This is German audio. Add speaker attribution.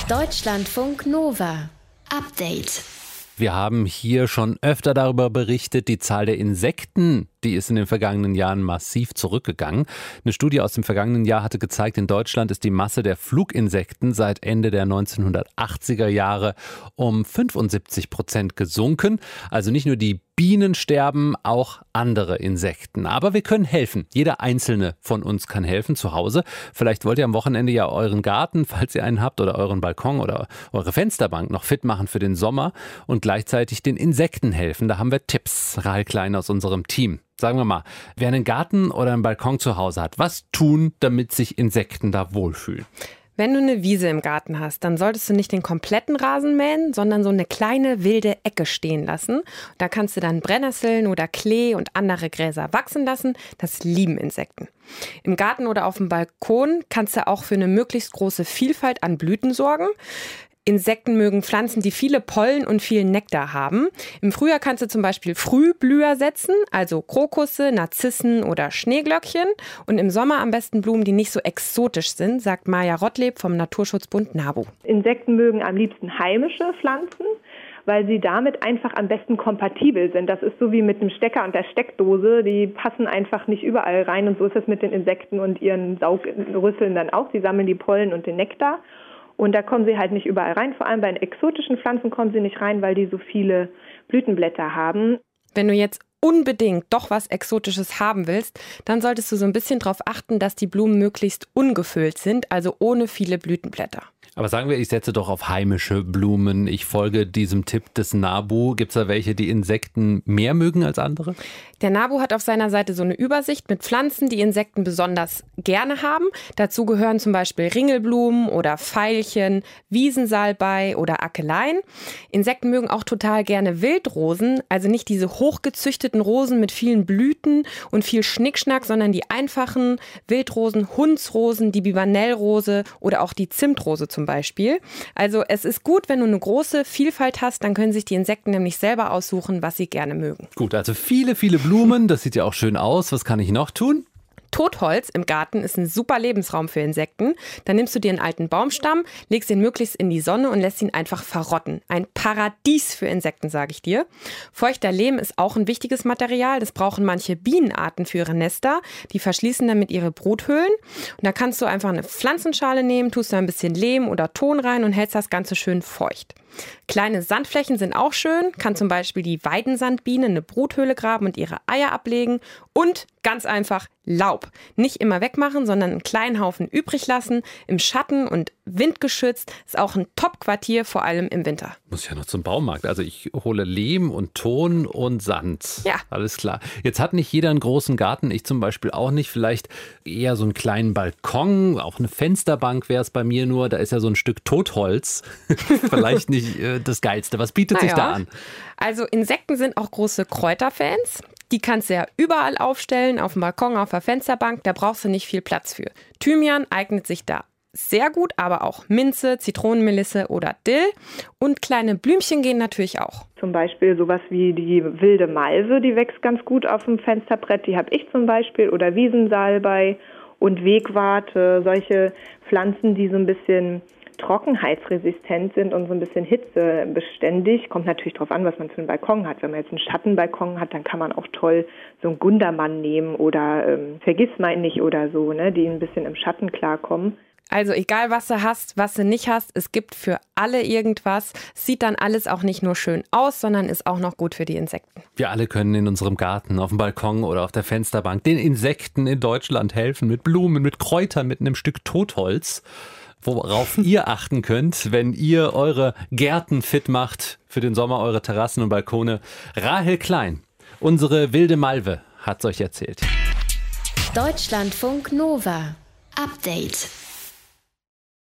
Speaker 1: Deutschlandfunk Nova. Update.
Speaker 2: Wir haben hier schon öfter darüber berichtet, die Zahl der Insekten, die ist in den vergangenen Jahren massiv zurückgegangen. Eine Studie aus dem vergangenen Jahr hatte gezeigt, in Deutschland ist die Masse der Fluginsekten seit Ende der 1980er Jahre um 75% gesunken. Also nicht nur die Bienen sterben, auch andere Insekten. Aber wir können helfen. Jeder einzelne von uns kann helfen zu Hause. Vielleicht wollt ihr am Wochenende ja euren Garten, falls ihr einen habt, oder euren Balkon oder eure Fensterbank noch fit machen für den Sommer und gleichzeitig den Insekten helfen. Da haben wir Tipps. Rahel Klein aus unserem Team. Sagen wir mal, wer einen Garten oder einen Balkon zu Hause hat, was tun, damit sich Insekten da wohlfühlen?
Speaker 3: Wenn du eine Wiese im Garten hast, dann solltest du nicht den kompletten Rasen mähen, sondern so eine kleine wilde Ecke stehen lassen. Da kannst du dann Brennnesseln oder Klee und andere Gräser wachsen lassen. Das lieben Insekten. Im Garten oder auf dem Balkon kannst du auch für eine möglichst große Vielfalt an Blüten sorgen. Insekten mögen Pflanzen, die viele Pollen und viel Nektar haben. Im Frühjahr kannst du zum Beispiel Frühblüher setzen, also Krokusse, Narzissen oder Schneeglöckchen. Und im Sommer am besten Blumen, die nicht so exotisch sind, sagt Maja Rottleb vom Naturschutzbund NABU.
Speaker 4: Insekten mögen am liebsten heimische Pflanzen, weil sie damit einfach am besten kompatibel sind. Das ist so wie mit dem Stecker und der Steckdose, die passen einfach nicht überall rein. Und so ist es mit den Insekten und ihren Saugrüsseln dann auch. Sie sammeln die Pollen und den Nektar. Und da kommen sie halt nicht überall rein. Vor allem bei den exotischen Pflanzen kommen sie nicht rein, weil die so viele Blütenblätter haben.
Speaker 3: Wenn du jetzt unbedingt doch was Exotisches haben willst, dann solltest du so ein bisschen darauf achten, dass die Blumen möglichst ungefüllt sind, also ohne viele Blütenblätter.
Speaker 2: Aber sagen wir, ich setze doch auf heimische Blumen. Ich folge diesem Tipp des NABU. Gibt es da welche, die Insekten mehr mögen als andere?
Speaker 3: Der NABU hat auf seiner Seite so eine Übersicht mit Pflanzen, die Insekten besonders gerne haben. Dazu gehören zum Beispiel Ringelblumen oder Veilchen, Wiesensalbei oder Akeleien. Insekten mögen auch total gerne Wildrosen, also nicht diese hochgezüchteten Rosen mit vielen Blüten und viel Schnickschnack, sondern die einfachen Wildrosen, Hundsrosen, die Bibernellrose oder auch die Zimtrose zum Beispiel. Also es ist gut, wenn du eine große Vielfalt hast, dann können sich die Insekten nämlich selber aussuchen, was sie gerne mögen.
Speaker 2: Gut, also viele Blumen, das sieht ja auch schön aus. Was kann ich noch tun?
Speaker 3: Totholz im Garten ist ein super Lebensraum für Insekten. Dann nimmst du dir einen alten Baumstamm, legst ihn möglichst in die Sonne und lässt ihn einfach verrotten. Ein Paradies für Insekten, sage ich dir. Feuchter Lehm ist auch ein wichtiges Material. Das brauchen manche Bienenarten für ihre Nester. Die verschließen damit ihre Bruthöhlen. Und da kannst du einfach eine Pflanzenschale nehmen, tust da ein bisschen Lehm oder Ton rein und hältst das Ganze schön feucht. Kleine Sandflächen sind auch schön. Kann zum Beispiel die Weidensandbiene eine Bruthöhle graben und ihre Eier ablegen. Und ganz einfach Laub. Nicht immer wegmachen, sondern einen kleinen Haufen übrig lassen. Im Schatten und windgeschützt. Ist auch ein Top-Quartier, vor allem im Winter.
Speaker 2: Muss ja noch zum Baumarkt. Also ich hole Lehm und Ton und Sand.
Speaker 3: Ja.
Speaker 2: Alles klar. Jetzt hat nicht jeder einen großen Garten. Ich zum Beispiel auch nicht. Vielleicht eher so einen kleinen Balkon. Auch eine Fensterbank wäre es bei mir nur. Da ist ja so ein Stück Totholz. Vielleicht nicht das Geilste. Was bietet sich da an?
Speaker 3: Also Insekten sind auch große Kräuterfans. Die kannst du ja überall aufstellen, auf dem Balkon, auf der Fensterbank. Da brauchst du nicht viel Platz für. Thymian eignet sich da sehr gut, aber auch Minze, Zitronenmelisse oder Dill. Und kleine Blümchen gehen natürlich auch.
Speaker 4: Zum Beispiel sowas wie die wilde Malve, die wächst ganz gut auf dem Fensterbrett. Die habe ich zum Beispiel. Oder Wiesensalbei und Wegwarte. Solche Pflanzen, die so ein bisschen trockenheitsresistent sind und so ein bisschen hitzebeständig. Kommt natürlich darauf an, was man für einen Balkon hat. Wenn man jetzt einen Schattenbalkon hat, dann kann man auch toll so einen Gundermann nehmen oder Vergissmeinnicht oder so, ne, die ein bisschen im Schatten klarkommen.
Speaker 3: Also egal, was du hast, was du nicht hast, es gibt für alle irgendwas. Sieht dann alles auch nicht nur schön aus, sondern ist auch noch gut für die Insekten.
Speaker 2: Wir alle können in unserem Garten, auf dem Balkon oder auf der Fensterbank den Insekten in Deutschland helfen. Mit Blumen, mit Kräutern, mit einem Stück Totholz. Worauf ihr achten könnt, wenn ihr eure Gärten fit macht für den Sommer, eure Terrassen und Balkone. Rahel Klein, unsere wilde Malve, hat's euch erzählt.
Speaker 1: Deutschlandfunk Nova. Update.